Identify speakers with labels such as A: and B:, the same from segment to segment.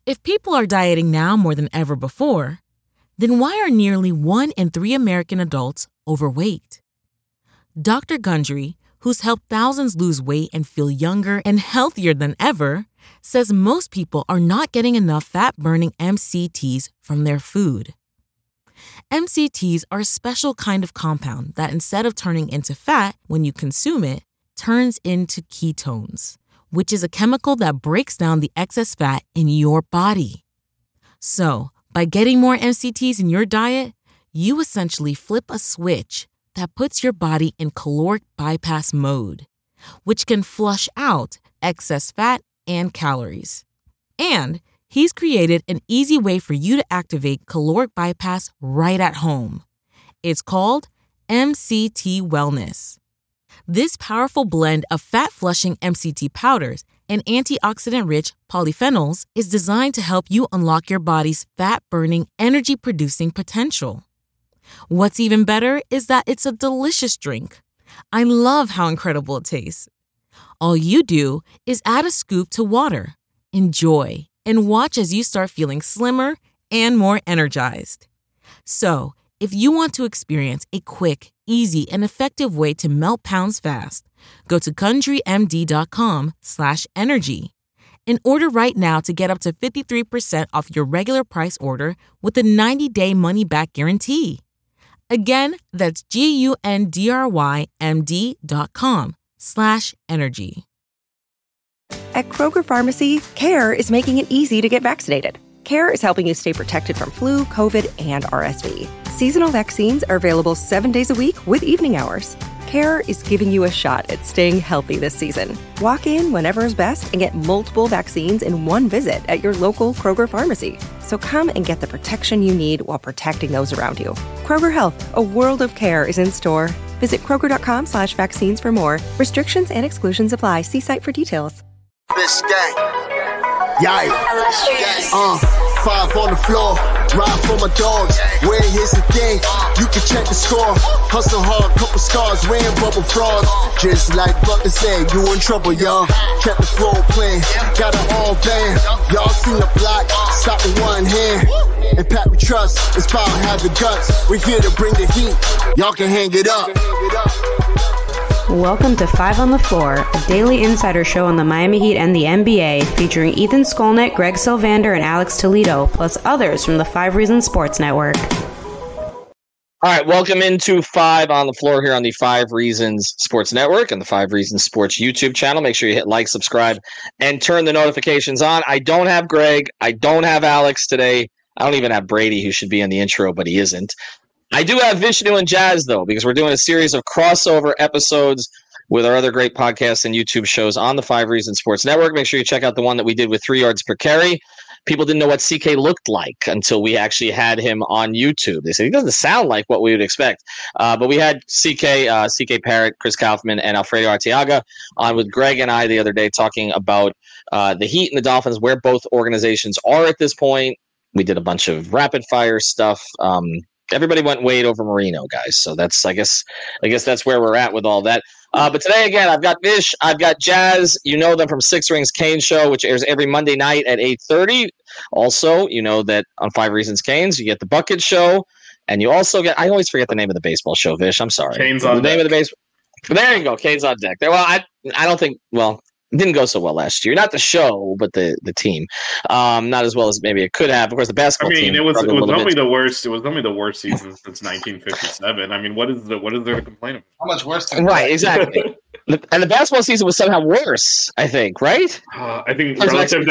A: If people are dieting now more than ever before, then why are nearly 1 in 3 American adults overweight? Dr. Gundry, who's helped thousands lose weight and feel younger and healthier than ever, says most people are not getting enough fat-burning MCTs from their food. MCTs are a special kind of compound that instead of turning into fat when you consume it, turns into ketones, which is a chemical that breaks down the excess fat in your body. So, by getting more MCTs in your diet, you essentially flip a switch that puts your body in caloric bypass mode, which can flush out excess fat and calories. And he's created an easy way for you to activate caloric bypass right at home. It's called MCT Wellness. This powerful blend of fat-flushing MCT powders and antioxidant-rich polyphenols is designed to help you unlock your body's fat-burning, energy-producing potential. What's even better is that it's a delicious drink. I love how incredible it tastes. All you do is add a scoop to water, enjoy, and watch as you start feeling slimmer and more energized. So, if you want to experience a quick, easy, and effective way to melt pounds fast, go to GundryMD.com/energy and order right now to get up to 53% off your regular price order with a 90-day money-back guarantee. Again, that's GUNDRYMD.com/energy.
B: At Kroger Pharmacy, CARE is making it easy to get vaccinated. CARE is helping you stay protected from flu, COVID, and RSV. Seasonal vaccines are available 7 days a week with evening hours. CARE is giving you a shot at staying healthy this season. Walk in whenever is best and get multiple vaccines in one visit at your local Kroger Pharmacy. So come and get the protection you need while protecting those around you. Kroger Health, a world of care is in store. Visit Kroger.com/vaccines for more. Restrictions and exclusions apply. See site for details.
C: This gang. Yikes. 5 on the floor. Ride for my dogs. Where here's the thing. You can check the score. Hustle hard, couple scars, wearing bubble frogs. Just like Butler said, you in trouble, y'all. Kept the flow playing. Got it all band. Y'all seen the block. Stop with one hand. And Pat we trust. It's power, have the guts. We're here to bring the heat. Y'all can hang it up.
D: Welcome to 5 on the Floor, a daily insider show on the Miami Heat and the NBA, featuring Ethan Skolnick, Greg Sylvander, and Alex Toledo, plus others from the 5 Reasons Sports Network.
E: All right, welcome into 5 on the Floor here on the 5 Reasons Sports Network and the 5 Reasons Sports YouTube channel. Make sure you hit like, subscribe, and turn the notifications on. I don't have Greg. I don't have Alex today. I don't even have Brady, who should be in the intro, but he isn't. I do have Vishnu and Jazz, though, because we're doing a series of crossover episodes with our other great podcasts and YouTube shows on the 5 Reasons Sports Network. Make sure you check out the one that we did with 3 yards per carry. People didn't know what CK looked like until we actually had him on YouTube. They said he doesn't sound like what we would expect. But we had CK Parrott, Chris Kaufman, and Alfredo Arteaga on with Greg and I the other day talking about the Heat and the Dolphins, where both organizations are at this point. We did a bunch of rapid-fire stuff. Everybody went Wade over Marino, guys. So that's I guess that's where we're at with all that. But today, again, I've got Vish, I've got Jazz. You know them from Six Rings Cane Show, which airs every Monday night at 8:30. Also, you know that on 5 Reasons Canes, you get the Bucket Show, and you also get. I always forget the name of the baseball show, Vish. I'm sorry.
F: Canes on
E: the
F: deck.
E: name of the baseball. There you go, Canes on deck. Well, I don't think. Well. It didn't go so well last year. Not the show, but the team. Not as well as maybe it could have. Of course, the basketball team.
F: It was only the worst. It was only the worst season since 1957. I mean, what is there to complain about?
G: How much worse?
E: Right, exactly. And the basketball season was somehow worse, I think, right?
F: I think relative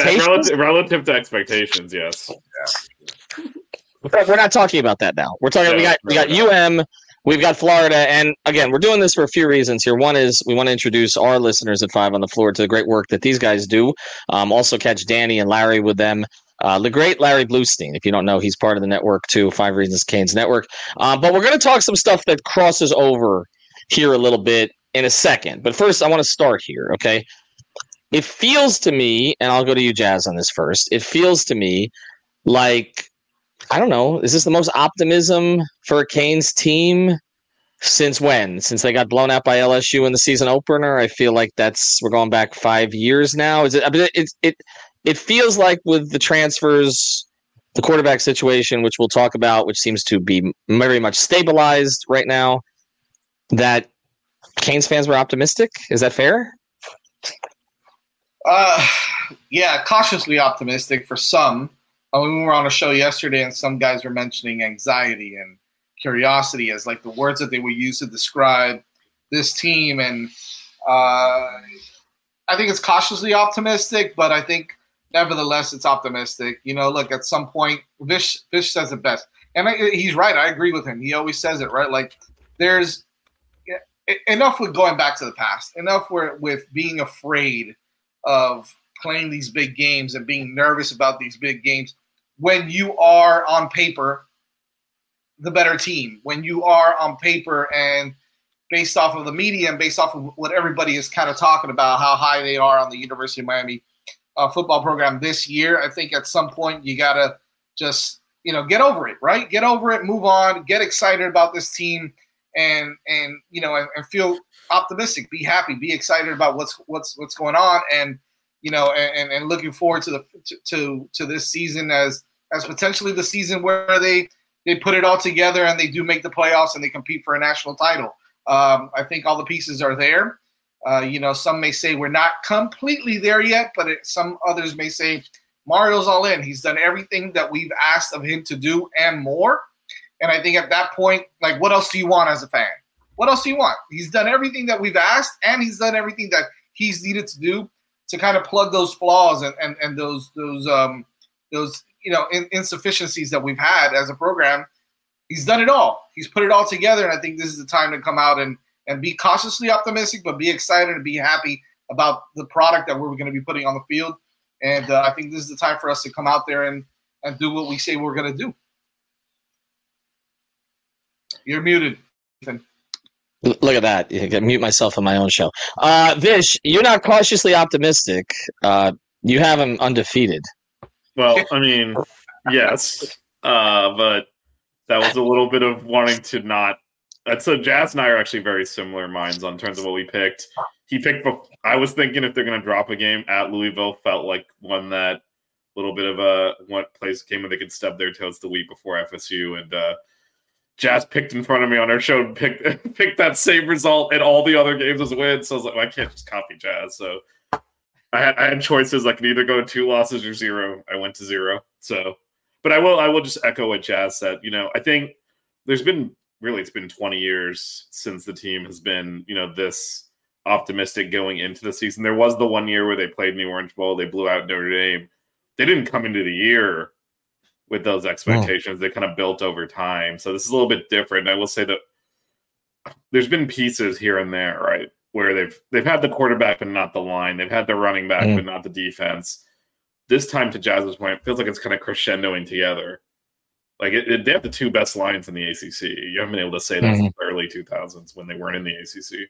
F: to expectations, yes.
E: Yeah. We're not talking about that now. We're talking. We got UM. We've got Florida, and again, we're doing this for a few reasons here. One is we want to introduce our listeners at 5 on the Floor to the great work that these guys do. Also catch Danny and Larry with them. The great Larry Bluestein, if you don't know, he's part of the network too, 5 Reasons Canes Network. But we're going to talk some stuff that crosses over here a little bit in a second. But first, I want to start here, okay? It feels to me, and I'll go to you, Jazz, on this first. It feels to me like, I don't know, is this the most optimism for a Canes team since when? Since they got blown out by LSU in the season opener? I feel like we're going back 5 years now. Is it? I mean, it feels like with the transfers, the quarterback situation, which we'll talk about, which seems to be very much stabilized right now, that Canes fans were optimistic. Is that fair?
G: Yeah, cautiously optimistic for some. We were on a show yesterday, and some guys were mentioning anxiety and curiosity as like the words that they would use to describe this team. And I think it's cautiously optimistic, but I think nevertheless it's optimistic. You know, look, at some point, Vish says it best. And he's right. I agree with him. He always says it, right? Like, there's enough with going back to the past, enough with being afraid of playing these big games and being nervous about these big games when you are on paper the better team, when you are on paper and based off of the media and based off of what everybody is kind of talking about, how high they are on the University of Miami football program this year. I think at some point you got to just, get over it, right? Get over it, move on, get excited about this team and feel optimistic, be happy, be excited about what's going on, and and looking forward to this season as potentially the season where they put it all together and they do make the playoffs and they compete for a national title. I think all the pieces are there. Some may say we're not completely there yet, but some others may say Mario's all in. He's done everything that we've asked of him to do and more. And I think at that point, like, what else do you want as a fan? What else do you want? He's done everything that we've asked, and he's done everything that he's needed to do to kind of plug those flaws and those insufficiencies that we've had as a program. He's done it all. He's put it all together, and I think this is the time to come out and be cautiously optimistic, but be excited and be happy about the product that we're going to be putting on the field. And I think this is the time for us to come out there and do what we say we're going to do. You're muted, Ethan.
E: Look at that. I can mute myself on my own show. Vish, you're not cautiously optimistic. You have him undefeated.
F: Well, I mean, yes. But that was a little bit of wanting to not. So Jazz and I are actually very similar minds on terms of what we picked. He picked. I was thinking if they're going to drop a game at Louisville, felt like one that little bit of a game where they could stub their toes the week before FSU, and Jazz picked in front of me on our show and picked that same result and all the other games as wins. So I was like, well, I can't just copy Jazz. So I had choices. I could either go 2 losses or 0. I went to 0. So, but I will just echo what Jazz said. I think it's been 20 years since the team has been, this optimistic going into the season. There was the one year where they played in the Orange Bowl. They blew out Notre Dame. They didn't come into the year with those expectations. They kind of built over time. So this is a little bit different. I will say that there's been pieces here and there, right, where they've had the quarterback but not the line. They've had the running back but not the defense. This time, to Jazz's point, it feels like it's kind of crescendoing together. Like they have the 2 best lines in the ACC. You haven't been able to say that since the early 2000s when they weren't in the ACC.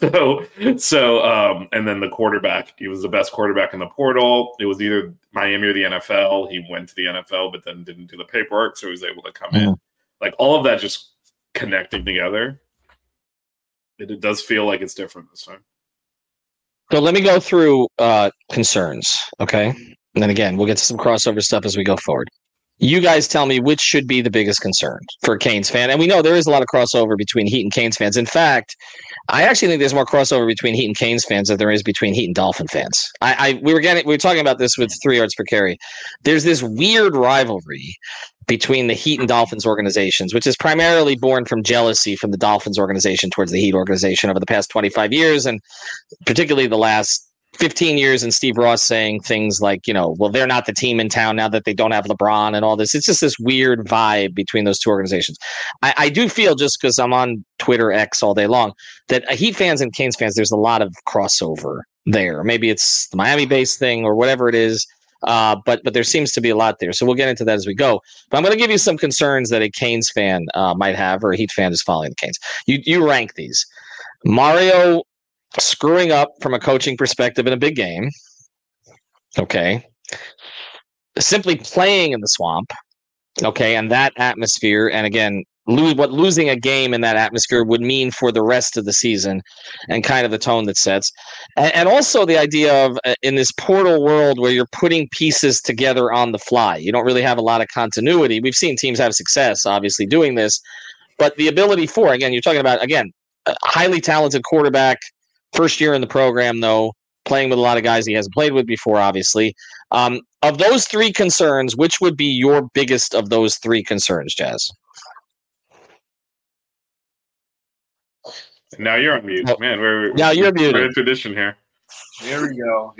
F: So, and then the quarterback, he was the best quarterback in the portal. It was either Miami or the NFL. He went to the NFL, but then didn't do the paperwork, so he was able to come in. Like all of that just connecting together. It does feel like it's different this time.
E: So let me go through concerns, okay? And then again, we'll get to some crossover stuff as we go forward. You guys tell me which should be the biggest concern for a Canes fan. And we know there is a lot of crossover between Heat and Canes fans. In fact, I actually think there's more crossover between Heat and Canes fans than there is between Heat and Dolphin fans. We were talking about this with 3 yards per carry. There's this weird rivalry between the Heat and Dolphins organizations, which is primarily born from jealousy from the Dolphins organization towards the Heat organization over the past 25 years, and particularly the last 15 years, and Steve Ross saying things like, well, they're not the team in town now that they don't have LeBron and all this. It's just this weird vibe between those 2 organizations. I do feel, just because I'm on Twitter X all day long, that Heat fans and Canes fans, there's a lot of crossover there. Maybe it's the Miami-based thing or whatever it is, but there seems to be a lot there. So we'll get into that as we go. But I'm going to give you some concerns that a Canes fan might have, or a Heat fan is following the Canes. You rank these. Mario screwing up from a coaching perspective in a big game. Okay. Simply playing in the swamp. Okay. And that atmosphere. And again, what losing a game in that atmosphere would mean for the rest of the season and kind of the tone that sets. And also the idea of in this portal world where you're putting pieces together on the fly. You don't really have a lot of continuity. We've seen teams have success, obviously, doing this. But the ability for, again, you're talking about, again, a highly talented quarterback, first year in the program, though, playing with a lot of guys he hasn't played with before, obviously. Of those three concerns, which would be your biggest of those three concerns, Jazz?
F: Now you're on mute, man.
E: Now you're muted.
F: We're in tradition here.
G: Here we go.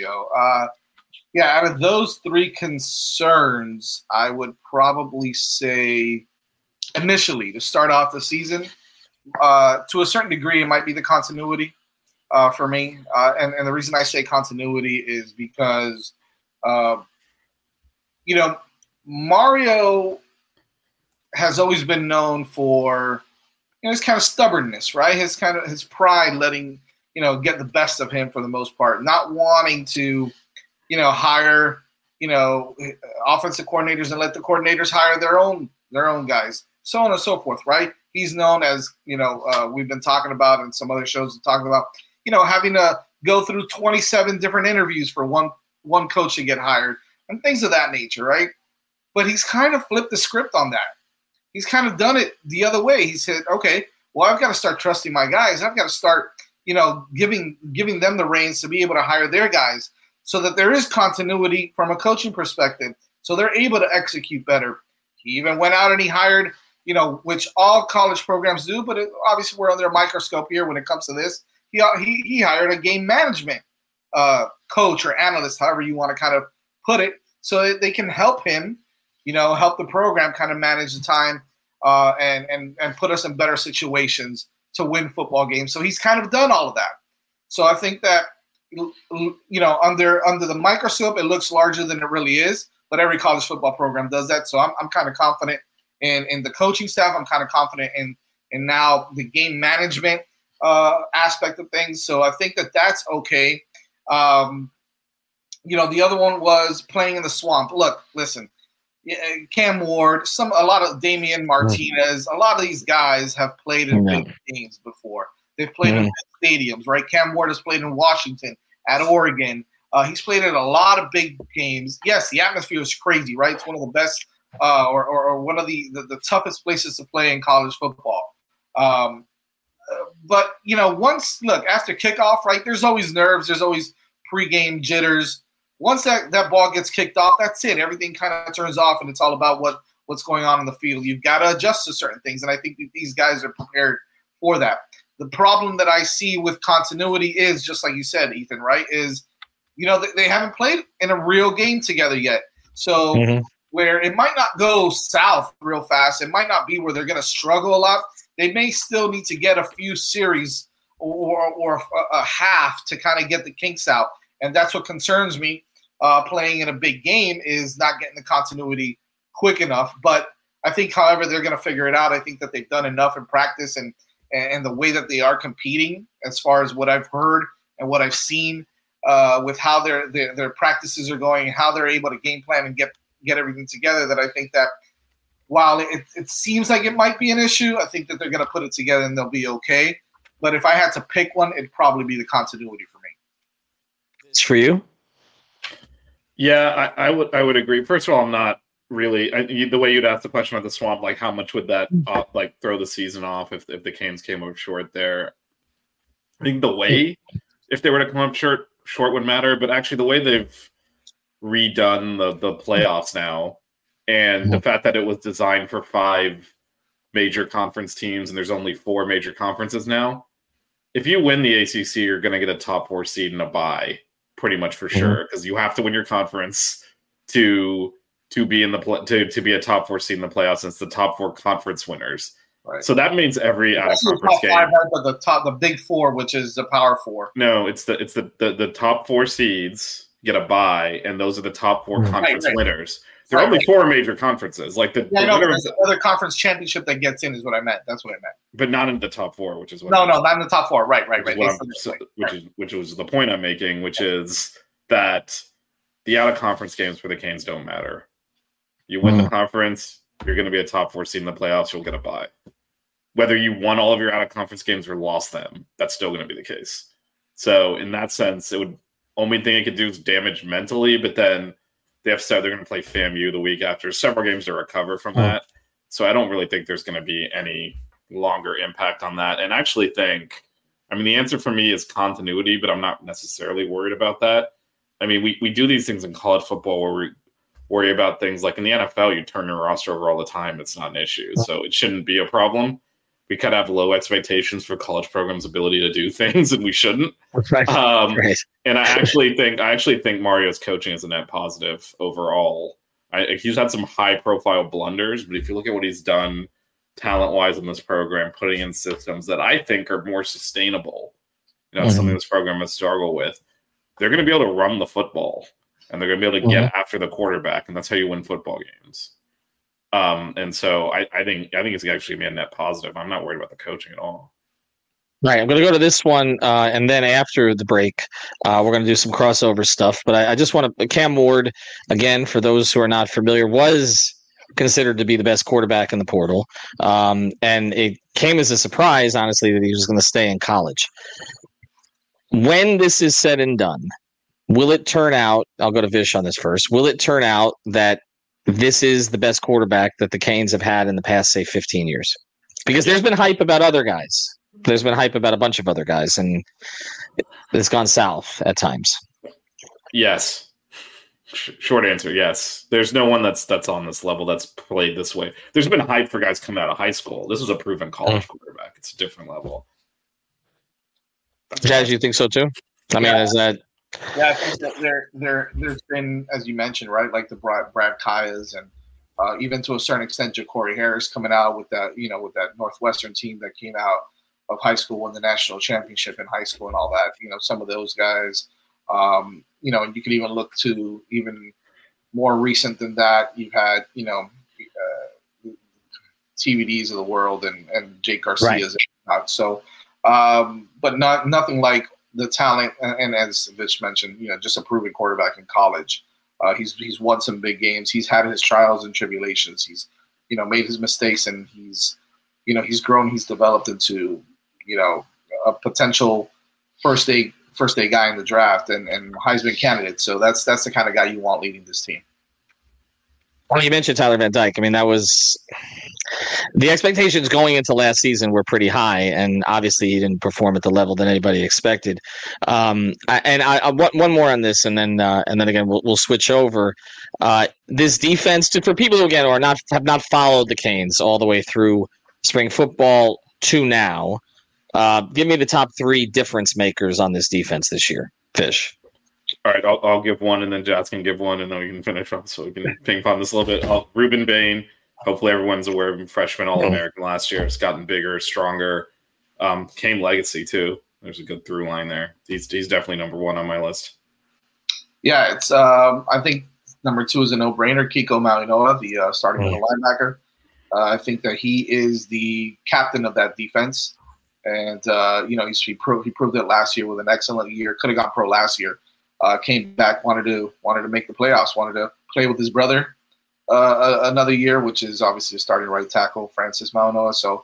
G: Out of those three concerns, I would probably say initially to start off the season, to a certain degree, it might be the continuity for me. And the reason I say continuity is because, Mario has always been known for his kind of stubbornness, right? His pride letting, get the best of him for the most part, not wanting to, hire, offensive coordinators and let the coordinators hire their own guys, so on and so forth, right? He's known as, we've been talking about and some other shows talking about, having to go through 27 different interviews for one coach to get hired and things of that nature, right? But he's kind of flipped the script on that. He's kind of done it the other way. He said, okay, well, I've got to start trusting my guys. I've got to start, giving them the reins to be able to hire their guys so that there is continuity from a coaching perspective. So they're able to execute better. He even went out and he hired, which all college programs do, but obviously we're under a microscope here when it comes to this. He hired a game management coach or analyst, however you want to kind of put it, so that they can help him, help the program kind of manage the time and put us in better situations to win football games. So he's kind of done all of that. So I think that, under the microscope, it looks larger than it really is, but every college football program does that. So I'm kind of confident in the coaching staff. I'm kind of confident in now the game management aspect of things. So I think that that's okay. The other one was playing in the swamp. Look, listen, Cam Ward, a lot of Damian Martinez, a lot of these guys have played in big games before. They've played in big stadiums, right? Cam Ward has played in Washington, at Oregon. He's played in a lot of big games. Yes, the atmosphere is crazy, right? It's one of the best or one of the toughest places to play in college football. But, after kickoff, right, there's always nerves. There's always pregame jitters. Once that ball gets kicked off, that's it. Everything kind of turns off, and it's all about what's going on in the field. You've got to adjust to certain things, and I think that these guys are prepared for that. The problem that I see with continuity is, just like you said, Ethan, right, is, they haven't played in a real game together yet. So where it might not go south real fast, it might not be where they're going to struggle a lot. They may still need to get a few series or a half to kind of get the kinks out. And that's what concerns me. Playing in a big game is not getting the continuity quick enough. But I think, however, they're going to figure it out. I think that they've done enough in practice and the way that they are competing, as far as what I've heard and what I've seen with how their practices are going, how they're able to game plan and get everything together, that I think that while it seems like it might be an issue, I think that they're going to put it together and they'll be okay. But if I had to pick one, it'd probably be the continuity for me.
E: It's for you?
F: Yeah, I would agree. First of all, I'm not really the way you'd ask the question about the swamp, like how much would that throw the season off if the Canes came up short there. I think the way, if they were to come up short would matter, but actually the way they've redone the playoffs now, and the fact that it was designed for 5 major conference teams and there's only 4 major conferences now, if you win the ACC, you're going to get a top 4 seed and a bye, pretty much for sure, because you have to win your conference to be in to be a top 4 seed in the playoffs. It's the top 4 conference winners. Right. So that means every out of conference game.
G: The big 4, which is the Power 4.
F: No, it's the top 4 seeds get a bye, and those are the top 4 conference winners. There are only 4 major conferences. Like the
G: other conference championship that gets in is what I meant. That's what I meant.
F: But not in the top 4, which is what.
G: No, not in the top 4. Right.
F: Which was the point I'm making, which is that the out of conference games for the Canes don't matter. You win the conference, you're going to be a top 4 seed in the playoffs, you'll get a bye. Whether you won all of your out-of-conference games or lost them, that's still going to be the case. So in that sense, it would only thing it could do is damage mentally, but then they have said they're going to play FAMU the week after. Several games to recover from that. So I don't really think there's going to be any longer impact on that. And I actually think, the answer for me is continuity, but I'm not necessarily worried about that. We do these things in college football where we worry about things like in the NFL, you turn your roster over all the time. It's not an issue. So it shouldn't be a problem. We kind of have low expectations for college programs' ability to do things, and we shouldn't.
E: Right.
F: And I actually think Mario's coaching is a net positive overall. He's had some high-profile blunders, but if you look at what he's done talent-wise in this program, putting in systems that I think are more sustainable, something this program has struggled with, they're going to be able to run the football, and they're going to be able to get after the quarterback, and that's how you win football games. And so I think it's actually going to be a net positive. I'm not worried about the coaching at all.
E: Right, I'm going to go to this one, and then after the break, we're going to do some crossover stuff. But I just want to – Cam Ward, again, for those who are not familiar, was considered to be the best quarterback in the portal. And it came as a surprise, honestly, that he was going to stay in college. When this is said and done, will it turn out – I'll go to Vish on this first. Will it turn out that this is the best quarterback that the Canes have had in the past, say, 15 years? Because there's been hype about other guys. There's been hype about a bunch of other guys, and it's gone south at times.
F: Yes. Short answer, yes. There's no one that's on this level that's played this way. There's been hype for guys coming out of high school. This is a proven college quarterback. It's a different level.
E: Jazz, you think so too? Is that...
G: Yeah, I think that there's been, as you mentioned, right, like the Brad Kayas and even to a certain extent, Ja'Cory Harris coming out with that, with that Northwestern team that came out of high school, won the national championship in high school and all that. Some of those guys, and you could even look to even more recent than that. You've had, TVDs of the world and Jake Garcia's right. So, but nothing like the talent, and as Vish mentioned, just a proven quarterback in college. He's won some big games. He's had his trials and tribulations. He's, made his mistakes, and he's grown. He's developed into, a potential first day guy in the draft and Heisman candidate. So that's the kind of guy you want leading this team.
E: Well, you mentioned Tyler Van Dyke. That was the expectations going into last season were pretty high, and obviously he didn't perform at the level that anybody expected. I want one more on this, and then again we'll switch over. This defense, for people who again have not followed the Canes all the way through spring football to now, give me the top 3 difference makers on this defense this year. Fish.
F: All right, I'll give one, and then Jazz can give one, and then we can finish up so we can ping pong this a little bit. Ruben Bain, hopefully everyone's aware of him, freshman All-American last year. It's gotten bigger, stronger. Kane legacy, too. There's a good through line there. He's definitely number 1 on my list.
G: Yeah, it's I think number 2 is a no-brainer. Kiko Malinoa, the starting middle linebacker. I think that he is the captain of that defense. And, he proved it last year with an excellent year. Could have gone pro last year. Came back, wanted to make the playoffs, wanted to play with his brother another year, which is obviously a starting right tackle, Francis Malinoa. So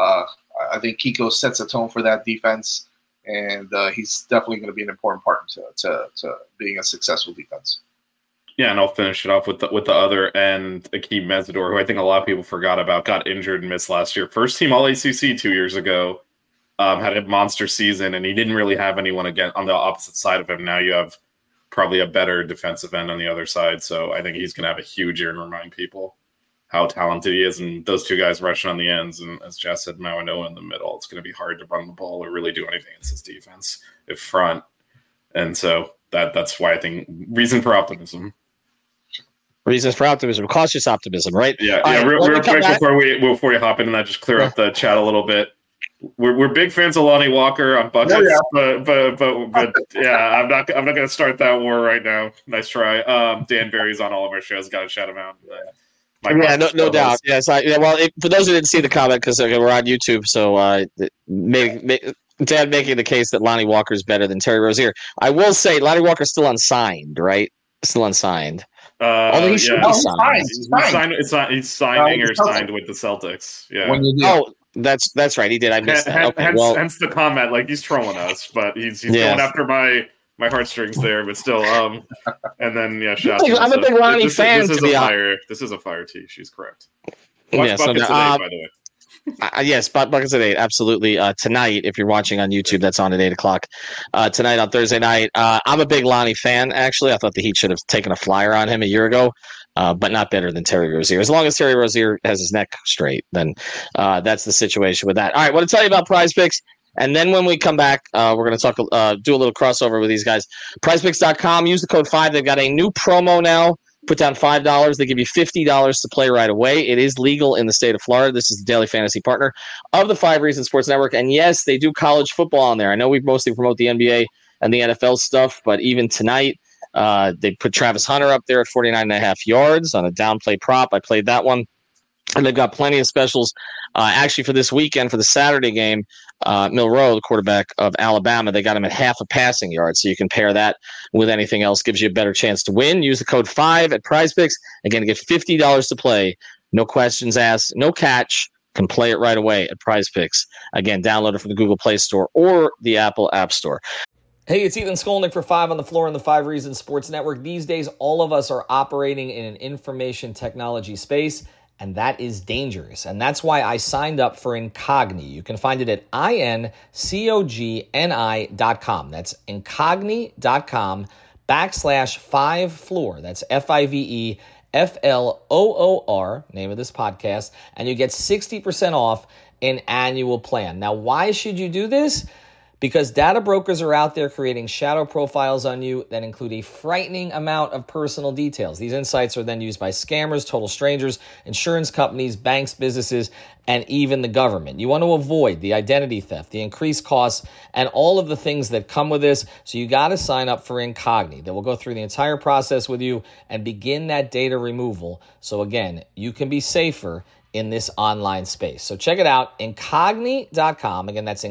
G: I think Kiko sets a tone for that defense, and he's definitely going to be an important part to being a successful defense.
F: Yeah, and I'll finish it off with the other end, Akeem Mesidor, who I think a lot of people forgot about, got injured and missed last year. First team All-ACC 2 years ago, had a monster season, and he didn't really have anyone again on the opposite side of him. Now you have probably a better defensive end on the other side, so I think he's going to have a huge year and remind people how talented he is. And those two guys rushing on the ends, and as Jess said, Malinoa in the middle, it's going to be hard to run the ball or really do anything against his defense if front. And so that's why I think reason for optimism.
E: Reasons for optimism, cautious optimism, right?
F: Yeah. Real quick before you hop into that, just clear up the chat a little bit. We're big fans of Lonnie Walker on buckets, but yeah, I'm not going to start that war right now. Nice try. Dan Barry's on all of our shows. Got to shout him out.
E: No doubt. Yes. For those who didn't see the comment, because we're on YouTube, so Dad making the case that Lonnie Walker is better than Terry Rozier. I will say Lonnie Walker's still unsigned, right? Still unsigned. Although he should be signed.
F: He's signing or signed with the Celtics. Yeah.
E: Oh, that's right. He did. I missed that. Okay,
F: hence the comment. Like, he's trolling us, but he's going after my heartstrings there. But still, and then
E: I'm a big Ronnie fan.
F: This is a fire tee. She's correct. Watch Buckets of 8, by the way.
E: Yes, Buckets at 8, absolutely. Tonight, if you're watching on YouTube, that's on at 8 o'clock. Tonight on Thursday night. I'm a big Lonnie fan, actually. I thought the Heat should have taken a flyer on him a year ago, but not better than Terry Rozier. As long as Terry Rozier has his neck straight, then that's the situation with that. All right, I want to tell you about Prize Picks. And then when we come back, we're going to talk, do a little crossover with these guys. PrizePicks.com, use the code 5. They've got a new promo now. Put down $5. They give you $50 to play right away. It is legal in the state of Florida. This is the daily fantasy partner of the 5 Reasons Sports Network. And yes, they do college football on there. I know we mostly promote the NBA and the NFL stuff, but even tonight, they put Travis Hunter up there at 49.5 yards on a downplay prop. I played that one. And they've got plenty of specials. Actually, for this weekend, for the Saturday game, Milroe, the quarterback of Alabama, they got him at half a passing yard. So you can pair that with anything else. Gives you a better chance to win. Use the code 5 at PrizePicks. Again, get $50 to play. No questions asked. No catch. Can play it right away at PrizePicks. Again, download it from the Google Play Store or the Apple App Store.
H: Hey, it's Ethan Skolnick for 5 on the Floor on the 5 Reasons Sports Network. These days, all of us are operating in an information technology space, and that is dangerous. And that's why I signed up for Incogni. You can find it at incogni.com. That's incogni.com/5floor. That's FIVEFLOOR, name of this podcast. And you get 60% off an annual plan. Now, why should you do this? Because data brokers are out there creating shadow profiles on you that include a frightening amount of personal details. These insights are then used by scammers, total strangers, insurance companies, banks, businesses, and even the government. You want to avoid the identity theft, the increased costs, and all of the things that come with this. So you got to sign up for Incogni. They will go through the entire process with you and begin that data removal. So again, you can be safer in this online space. So check it out, incogni.com. Again, that's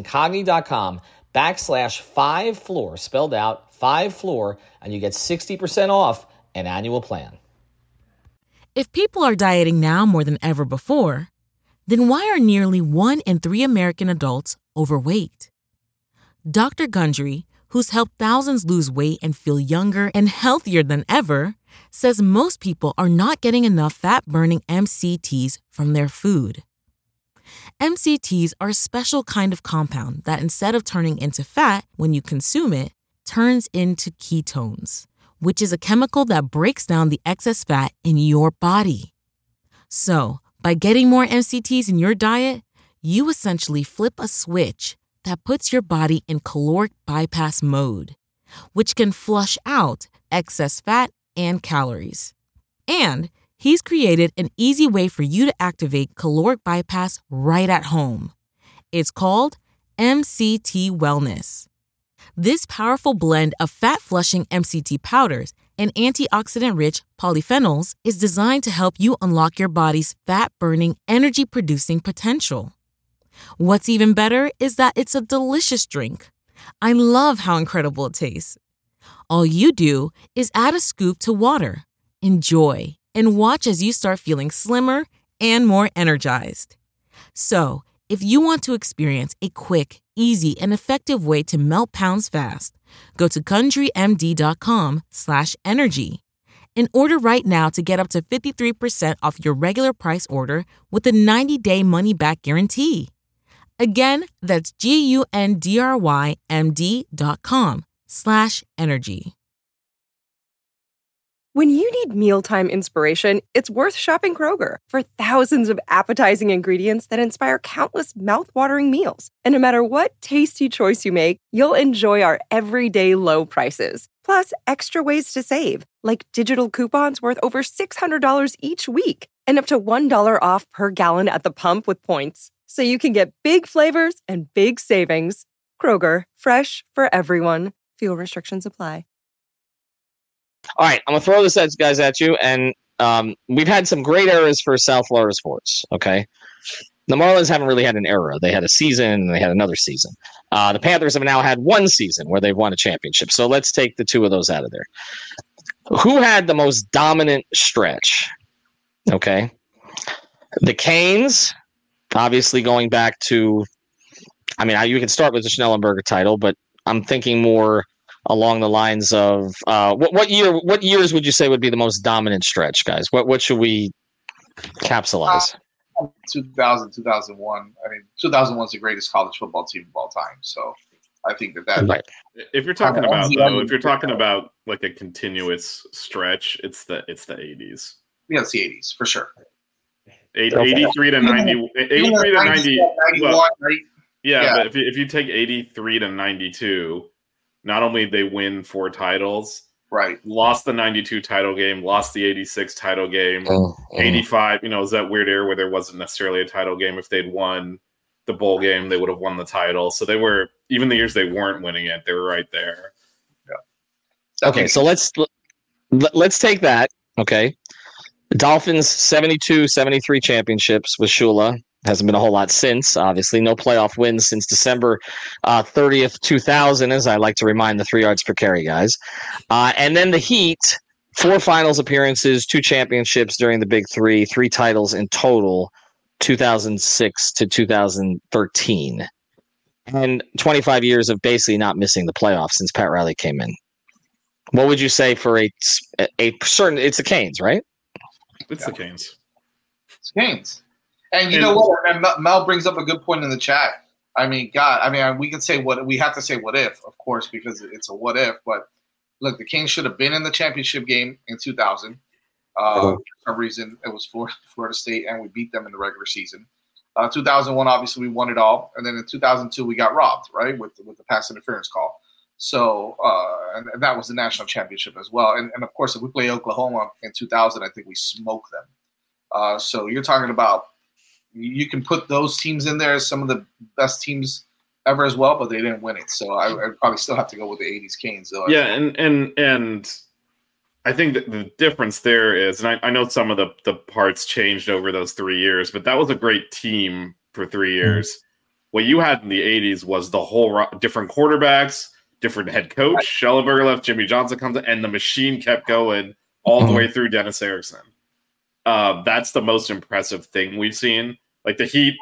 H: incogni.com/5floor, spelled out 5floor, and you get 60% off an annual plan.
A: If people are dieting now more than ever before, then why are nearly 1 in 3 American adults overweight? Dr. Gundry, who's helped thousands lose weight and feel younger and healthier than ever, says most people are not getting enough fat-burning MCTs from their food. MCTs are a special kind of compound that, instead of turning into fat when you consume it, turns into ketones, which is a chemical that breaks down the excess fat in your body. So, by getting more MCTs in your diet, you essentially flip a switch that puts your body in caloric bypass mode, which can flush out excess fat and calories. And he's created an easy way for you to activate caloric bypass right at home. It's called MCT Wellness. This powerful blend of fat-flushing MCT powders and antioxidant-rich polyphenols is designed to help you unlock your body's fat-burning, energy-producing potential. What's even better is that it's a delicious drink. I love how incredible it tastes. All you do is add a scoop to water, enjoy, and watch as you start feeling slimmer and more energized. So, if you want to experience a quick, easy, and effective way to melt pounds fast, go to GundryMD.com/energy and order right now to get up to 53% off your regular price order with a 90-day money-back guarantee. Again, that's GUNDRYMD.com/energy.
B: When you need mealtime inspiration, it's worth shopping Kroger for thousands of appetizing ingredients that inspire countless mouth-watering meals. And no matter what tasty choice you make, you'll enjoy our everyday low prices. Plus, extra ways to save, like digital coupons worth over $600 each week and up to $1 off per gallon at the pump with points. So you can get big flavors and big savings. Kroger, fresh for everyone. Fuel restrictions apply.
E: All right, I'm going to throw this guys at you, and we've had some great eras for South Florida sports, okay? The Marlins haven't really had an era. They had a season, and they had another season. The Panthers have now had one season where they've won a championship, so let's take the two of those out of there. Who had the most dominant stretch? Okay. The Canes, obviously going back to, you can start with the Schnellenberger title, but I'm thinking more along the lines of what years would you say would be the most dominant stretch, guys? What should we capsulize?
G: 2000, 2001. 2001 is the greatest college football team of all time. So I think that
E: right.
F: If you're talking about like a continuous stretch, it's the 80s.
G: Yeah, it's the 80s for sure.
F: 83 to 90. 83 to 90.
G: 91, right?
F: Yeah, but if you take 83 to 92, not only they win 4 titles,
G: right?
F: Lost the 92 title game, lost the 86 title game, 85. It was that weird era where there wasn't necessarily a title game. If they'd won the bowl game, they would have won the title. So they were, even the years they weren't winning it, they were right there.
G: Yeah.
E: Okay, so let's take that. Okay, the Dolphins 72-73 championships with Shula. Hasn't been a whole lot since, obviously. No playoff wins since December 30th, 2000, as I like to remind the 3 yards per carry guys. And then the Heat, 4 finals appearances, 2 championships during the Big 3, 3 titles in total, 2006 to 2013. And 25 years of basically not missing the playoffs since Pat Riley came in. What would you say for a certain – it's the Canes, right?
F: It's the Canes.
G: It's Canes. And you know what? And Mel brings up a good point in the chat. We can say we have to say what if, of course, because it's a what if. But look, the Canes should have been in the championship game in 2000. For some reason, it was Florida State, and we beat them in the regular season. 2001, obviously, we won it all. And then in 2002, we got robbed, right, with the pass interference call. So, and that was the national championship as well. And of course, if we play Oklahoma in 2000, I think we smoke them. So you're talking about, you can put those teams in there as some of the best teams ever as well, but they didn't win it. So I'd probably still have to go with the 80s Canes, though.
F: Yeah, and I think that the difference there is, and I know some of the parts changed over those 3 years, but that was a great team for 3 years. Mm-hmm. What you had in the 80s was the whole different quarterbacks, different head coach. Right. Schellenberger left, Jimmy Johnson comes in, and the machine kept going all the way through Dennis Erickson. That's the most impressive thing we've seen. Like the Heat,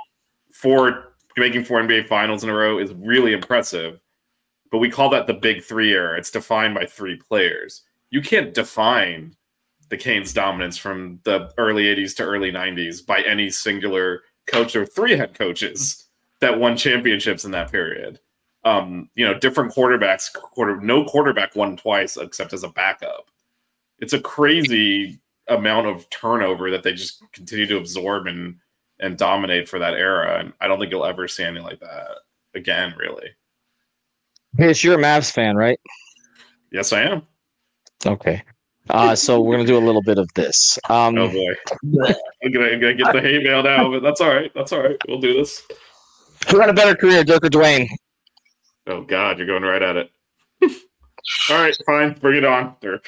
F: making 4 NBA finals in a row is really impressive. But we call that the Big 3 era. It's defined by 3 players. You can't define the Canes' dominance from the early 80s to early 90s by any singular coach. There were 3 head coaches that won championships in that period. Different quarterbacks. No quarterback won twice except as a backup. It's a crazy amount of turnover that they just continue to absorb and dominate for that era. And I don't think you'll ever see anything like that again, really.
E: Yes, you're a Mavs fan, right?
F: Yes, I am.
E: Okay. So we're going to do a little bit of this.
F: Oh, boy. I'm going to get the hate mail now, but that's all right. That's all right. We'll do this.
E: Who had a better career, Dirk or Dwayne?
F: Oh, God, you're going right at it. All right, fine. Bring it on, Dirk.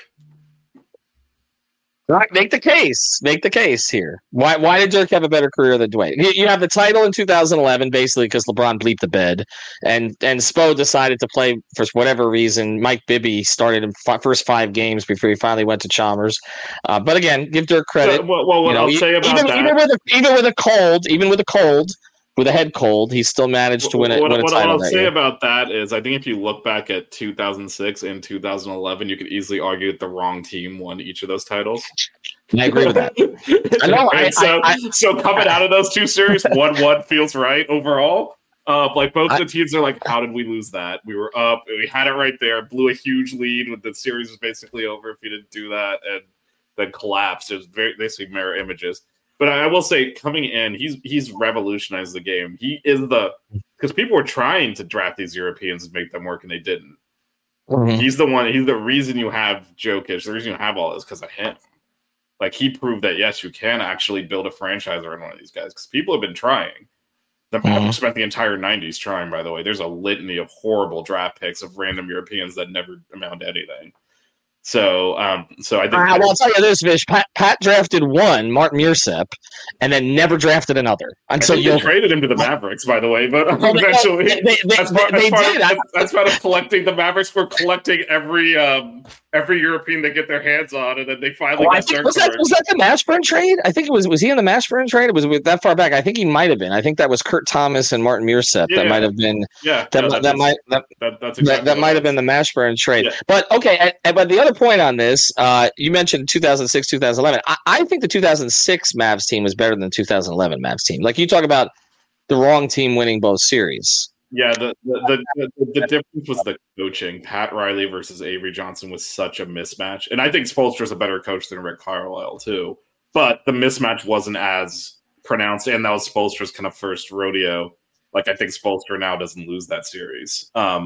E: Make the case here. Why did Dirk have a better career than Dwayne? You have the title in 2011, basically because LeBron bleeped the bed, and Spo decided to play for whatever reason. Mike Bibby started in first 5 games before he finally went to Chalmers. But again, give Dirk credit.
F: I'll say about
E: that, even with a head cold, he still managed to win a title.
F: What I'll say about that is, I think if you look back at 2006 and 2011, you could easily argue that the wrong team won each of those titles.
E: I agree with that.
F: So coming out of those 2 series, 1-1 feels right overall. Both the teams are like, how did we lose that? We were up, we had it right there, blew a huge lead when the series was basically over if you didn't do that, and then collapsed. It was basically mirror images. But I will say, coming in, he's revolutionized the game. He is because people were trying to draft these Europeans and make them work, and they didn't. Mm-hmm. He's the reason you have Jokic. The reason you have all this because of him. Like, he proved that, yes, you can actually build a franchise around one of these guys, because people have been trying. The Mavericks spent the entire 90s trying, by the way. There's a litany of horrible draft picks of random Europeans that never amount to anything. So I think
E: well, I'll tell you this, Vish. Pat drafted one, Martin Mearsep, and then never drafted another until
F: you traded him to the Mavericks, by the way. But eventually, that's part of collecting. The Mavericks were collecting every European they get their hands on, and then they finally got their
E: was that the Mashburn trade? I think it was. Was he in the Mashburn trade? It was that far back. I think he might have been. I think that was Kurt Thomas and Martin Mearsep. That might have been.
F: Yeah,
E: that might have been the Mashburn trade. Yeah. But okay, but the other point on this, you mentioned 2006, 2011. I think the 2006 Mavs team was better than the 2011 Mavs team. Like, you talk about the wrong team winning both series.
F: Yeah, the difference was the coaching. Pat Riley versus Avery Johnson was such a mismatch. And I think Spoelstra's a better coach than Rick Carlisle, too. But the mismatch wasn't as pronounced, and that was Spoelstra's kind of first rodeo. Like, I think Spoelstra now doesn't lose that series.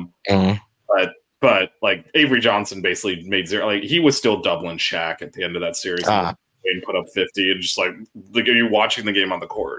F: But like, Avery Johnson basically made zero. Like, he was still doubling Shaq at the end of that series. And put up 50, and just like you're watching the game on the court.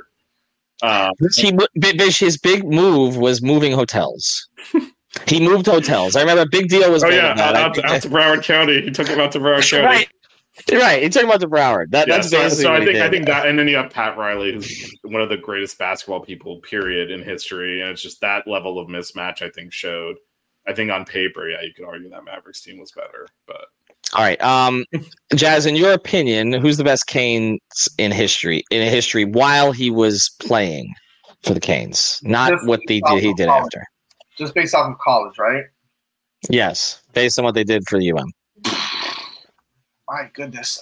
E: His big move was moving hotels. He moved hotels. I remember a big deal was made about
F: out to Broward County. He took him out to Broward County.
E: Right. He took him out to Broward. That's basically.
F: So I think that, and then you have Pat Riley, who's one of the greatest basketball people, period, in history, and it's just that level of mismatch. I think showed. I think on paper, you could argue that Mavericks team was better, but.
E: All right, Jazz. In your opinion, who's the best Canes in history? While he was playing for the Canes, not just what he did after.
G: Just based off of college, right?
E: Yes, based on what they did for the UM.
G: My goodness.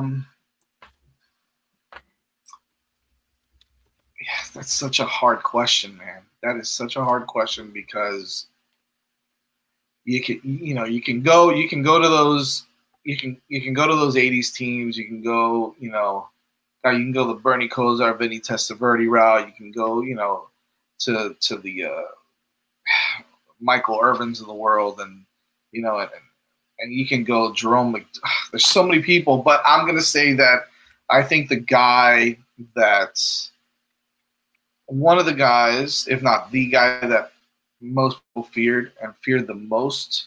G: That's such a hard question, man. That is such a hard question because you can go to those 80s teams. You can go, the Bernie Kosar, Vinny Testaverde route. You can go, to the Michael Irvins of the world, and and you can go Jerome. There's so many people, but I'm gonna say that I think the guy that's one of the guys, if not the guy that most people feared the most.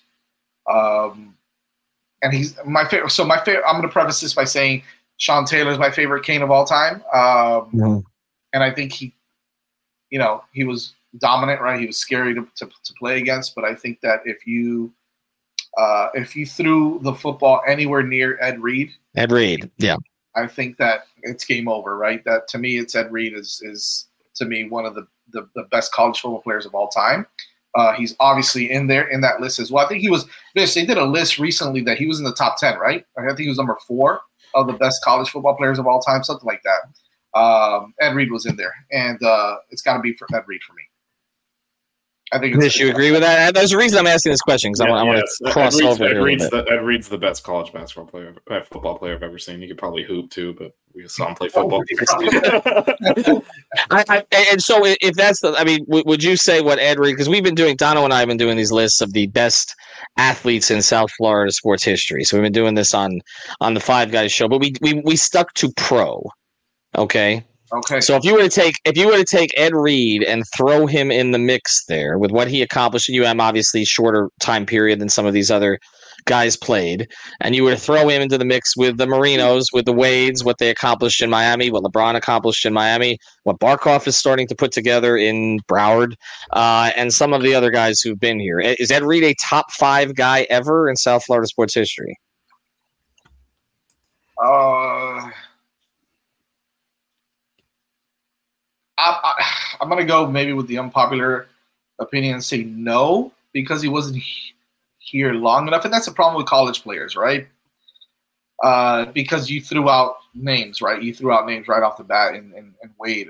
G: And he's my favorite. So my favorite. I'm going to preface this by saying Sean Taylor is my favorite Cane of all time. And I think he was dominant, right? He was scary to play against. But I think that if you threw the football anywhere near Ed Reed,
E: yeah,
G: I think that it's game over, right? That to me, Ed Reed is to me one of the best college football players of all time. He's obviously in that list as well. I think he was. They did a list recently that he was in the top 10, right? I think he was number 4 of the best college football players of all time, something like that. Ed Reed was in there, and it's got to be for Ed Reed for me. I think.
E: You agree with that? There's a reason I'm asking this question because I want to cross over.
F: Ed Reed's the best college football player I've ever seen. He could probably hoop too, but we saw him play football.
E: And so, if that's would you say what Ed Reed? Because Dono and I have been doing these lists of the best athletes in South Florida sports history. So we've been doing this on the Five Guys show, but we stuck to pro. Okay.
G: Okay.
E: So if you were to take Ed Reed and throw him in the mix there with what he accomplished at UM, obviously shorter time period than some of these other guys played, and you were to throw him into the mix with the Marinos, with the Wades, what they accomplished in Miami, what LeBron accomplished in Miami, what Barkov is starting to put together in Broward, and some of the other guys who've been here. Is Ed Reed a top 5 guy ever in South Florida sports history?
G: I'm going to go maybe with the unpopular opinion and say no, because he wasn't here long enough. And that's the problem with college players, right? Because you threw out names, right? You threw out names right off the bat in Wade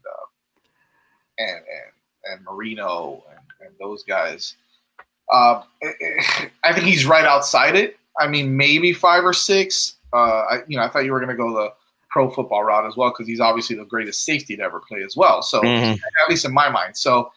G: and Marino and those guys. I think he's right outside it. I mean, maybe 5 or 6. I thought you were going to go the pro football route as well, because he's obviously the greatest safety to ever play as well. So at least in my mind. So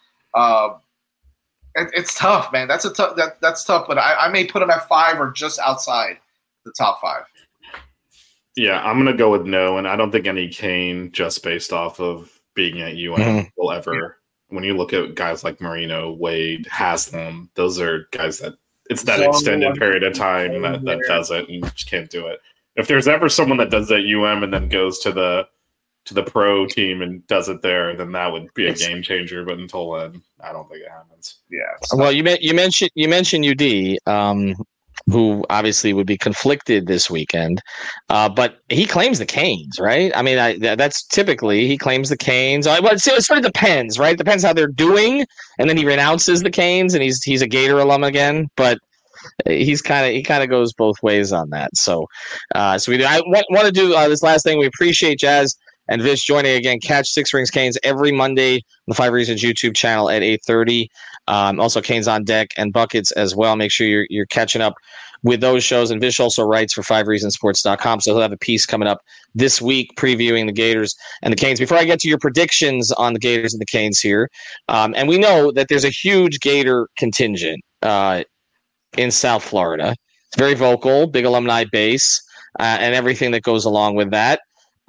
G: it's tough, man. That's tough. But I may put him at 5 or just outside the top 5.
F: Yeah, I'm gonna go with no, and I don't think any Cane, just based off of being at UM, will ever. When you look at guys like Marino, Wade, Haslam, those are guys that it's that extended period of time that does it, and you just can't do it. If there's ever someone that does that UM and then goes to the pro team and does it there, then that would be a game changer. But until then, I don't think it happens.
G: Yeah.
E: Well, you mentioned UD, who obviously would be conflicted this weekend, but he claims the Canes, right? I mean, that's typically he claims the Canes. Well, it sort of depends, right? It depends how they're doing, and then he renounces the Canes, and he's a Gator alum again, but. He kind of goes both ways on that. So I want to do this last thing. We appreciate Jazz and Vish joining again. Catch Six Rings Canes every Monday on the Five Reasons YouTube channel at 8:30. Also Canes on Deck and Buckets as well. Make sure you're catching up with those shows. And Vish also writes for FiveReasonsports.com, so he'll have a piece coming up this week previewing the Gators and the Canes. Before I get to your predictions on the Gators and the Canes here, and we know that there's a huge Gator contingent in South Florida. It's very vocal, big alumni base, and everything that goes along with that.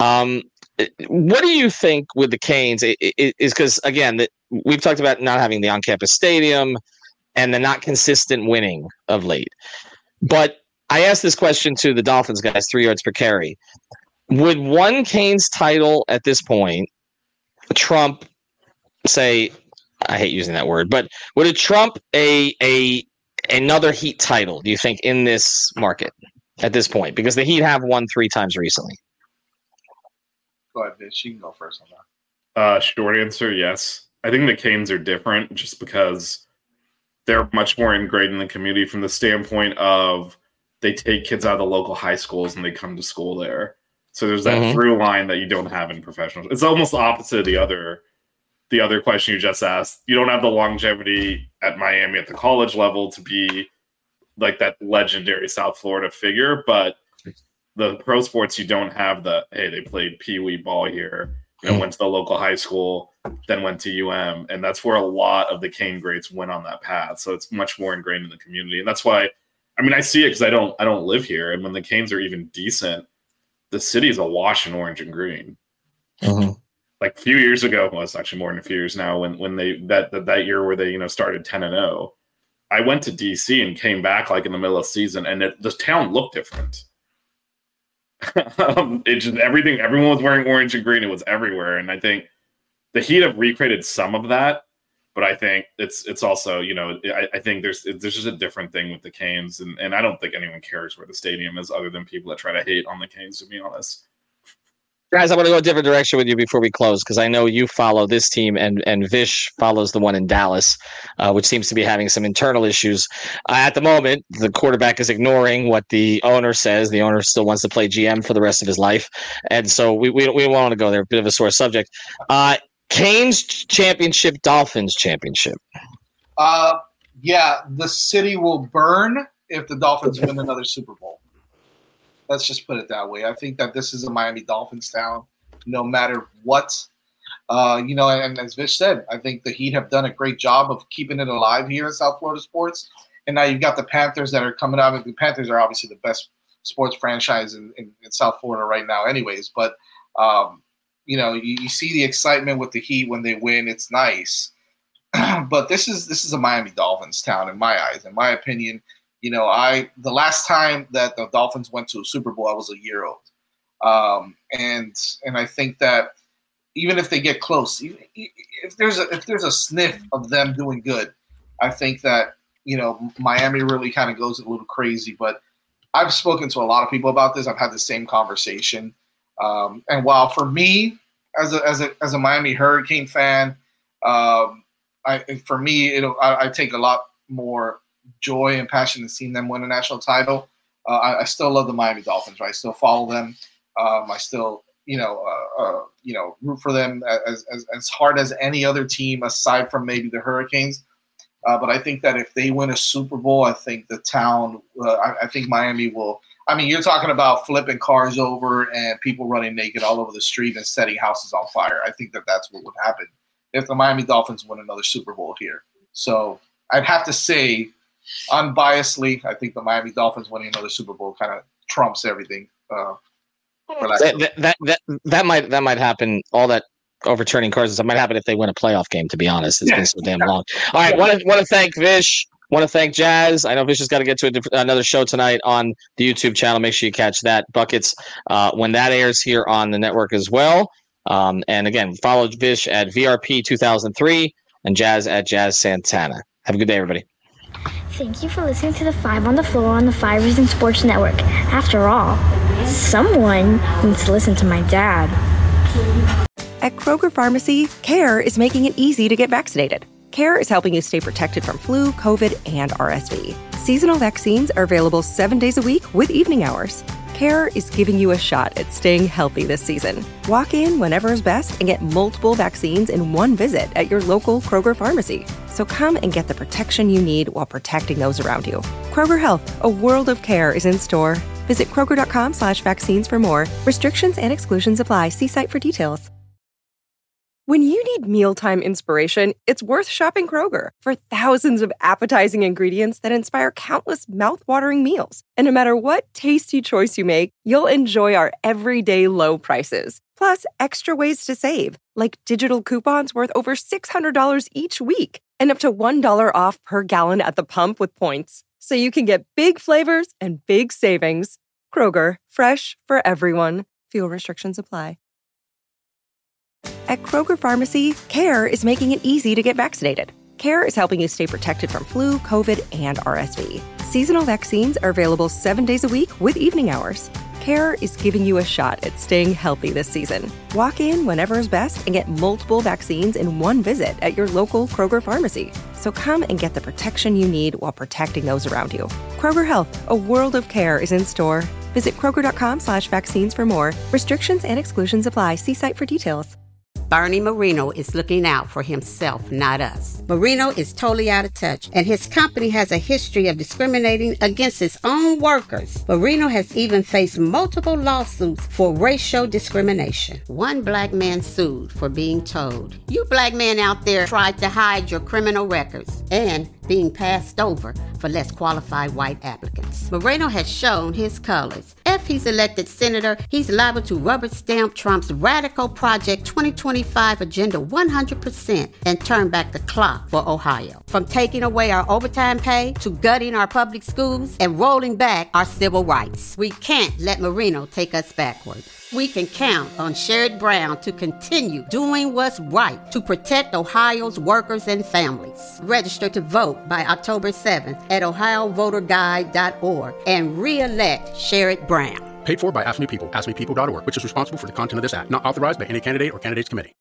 E: What do you think with the Canes? Is because, again, that we've talked about not having the on-campus stadium and the not consistent winning of late. But I asked this question to the Dolphins guys, 3 yards per carry. Would one Canes title at this point trump, say, I hate using that word, but would it trump another Heat title, do you think, in this market at this point? Because the Heat have won 3 times recently.
G: Go ahead, Vish. You can go first on that.
F: Short answer, yes. I think the Canes are different just because they're much more ingrained in the community from the standpoint of they take kids out of the local high schools and they come to school there. So there's that through line that you don't have in professionals. It's almost the opposite of the other question you just asked. You don't have the longevity at Miami at the college level to be like that legendary South Florida figure, but the pro sports, you don't have they played Pee-wee ball here and went to the local high school, then went to UM, and that's where a lot of the Cane greats went on that path. So it's much more ingrained in the community, and that's why. I mean, I see it because I don't live here, and when the Canes are even decent, the city is awash in orange and green. Like a few years ago, well, it's actually more than a few years now, when they that year where they started 10-0, I went to DC and came back like in the middle of the season, and the town looked different. It just everyone was wearing orange and green. It was everywhere, and I think the Heat have recreated some of that, but I think it's also I think there's just a different thing with the Canes, and I don't think anyone cares where the stadium is other than people that try to hate on the Canes, to be honest.
E: Guys, I want to go a different direction with you before we close, because I know you follow this team and Vish follows the one in Dallas, which seems to be having some internal issues. At the moment, the quarterback is ignoring what the owner says. The owner still wants to play GM for the rest of his life. And so we don't want to go there. A bit of a sore subject. Canes championship, Dolphins championship.
G: Yeah, the city will burn if the Dolphins win another Super Bowl. Let's just put it that way. I think that this is a Miami Dolphins town, no matter what. And as Vish said, I think the Heat have done a great job of keeping it alive here in South Florida sports. And now you've got the Panthers that are coming out. The Panthers are obviously the best sports franchise in South Florida right now anyways. But, you see the excitement with the Heat when they win. It's nice. But this is a Miami Dolphins town in my eyes, in my opinion. The last time that the Dolphins went to a Super Bowl, I was a year old. And I think that even if they get close, if there's a sniff of them doing good, I think that, Miami really kind of goes a little crazy. But I've spoken to a lot of people about this. I've had the same conversation. And while for me, as a Miami Hurricane fan, I take a lot more joy and passion in seeing them win a national title. I still love the Miami Dolphins, right? I still follow them. I still, root for them as hard as any other team aside from maybe the Hurricanes. But I think that if they win a Super Bowl, I think the town, I think Miami will. I mean, you're talking about flipping cars over and people running naked all over the street and setting houses on fire. I think that that's what would happen if the Miami Dolphins win another Super Bowl here. So I'd have to say, unbiasedly, I think the Miami Dolphins winning another Super Bowl kind of trumps everything.
E: That might happen. All that overturning cars, that might happen if they win a playoff game. To be honest, it's been so damn long. All right, want to thank Vish Want to thank Jazz. I know Vicious got to get to another show tonight on the YouTube channel. Make sure you catch that. Buckets when that airs here on the network as well. And again, follow Vish at VRP 2003 and Jazz at Jazz Santana. Have a good day, everybody.
I: Thank you for listening to the 5 on the Floor on the 5 Reasons Sports Network. After all, someone needs to listen to my dad.
B: At Kroger Pharmacy, CARE is making it easy to get vaccinated. CARE is helping you stay protected from flu, COVID, and RSV. Seasonal vaccines are available 7 days a week with evening hours. CARE is giving you a shot at staying healthy this season. Walk in whenever is best and get multiple vaccines in one visit at your local Kroger pharmacy. So come and get the protection you need while protecting those around you. Kroger Health, a world of care is in store. Visit Kroger.com/vaccines for more. Restrictions and exclusions apply. See site for details. When you need mealtime inspiration, it's worth shopping Kroger for thousands of appetizing ingredients that inspire countless mouth-watering meals. And no matter what tasty choice you make, you'll enjoy our everyday low prices. Plus, extra ways to save, like digital coupons worth over $600 each week and up to $1 off per gallon at the pump with points. So you can get big flavors and big savings. Kroger, fresh for everyone. Fuel restrictions apply. At Kroger Pharmacy, CARE is making it easy to get vaccinated. CARE is helping you stay protected from flu, COVID, and RSV. Seasonal vaccines are available 7 days a week with evening hours. CARE is giving you a shot at staying healthy this season. Walk in whenever is best and get multiple vaccines in one visit at your local Kroger pharmacy. So come and get the protection you need while protecting those around you. Kroger Health, a world of care is in store. Visit Kroger.com/vaccines for more. Restrictions and exclusions apply. See site for details.
J: Bernie Marino is looking out for himself, not us. Marino is totally out of touch, and his company has a history of discriminating against its own workers. Marino has even faced multiple lawsuits for racial discrimination. One black man sued for being told, "You black men out there tried to hide your criminal records," and being passed over for less qualified white applicants. Moreno has shown his colors. If he's elected senator, he's liable to rubber stamp Trump's radical Project 2025 agenda 100% and turn back the clock for Ohio. From taking away our overtime pay to gutting our public schools and rolling back our civil rights. We can't let Marino take us backward. We can count on Sherrod Brown to continue doing what's right to protect Ohio's workers and families. Register to vote by October 7th at ohiovoterguide.org and re-elect Sherrod Brown.
K: Paid for by AFSCME People, AFSCMEPeople.org, which is responsible for the content of this act. Not authorized by any candidate or candidates committee.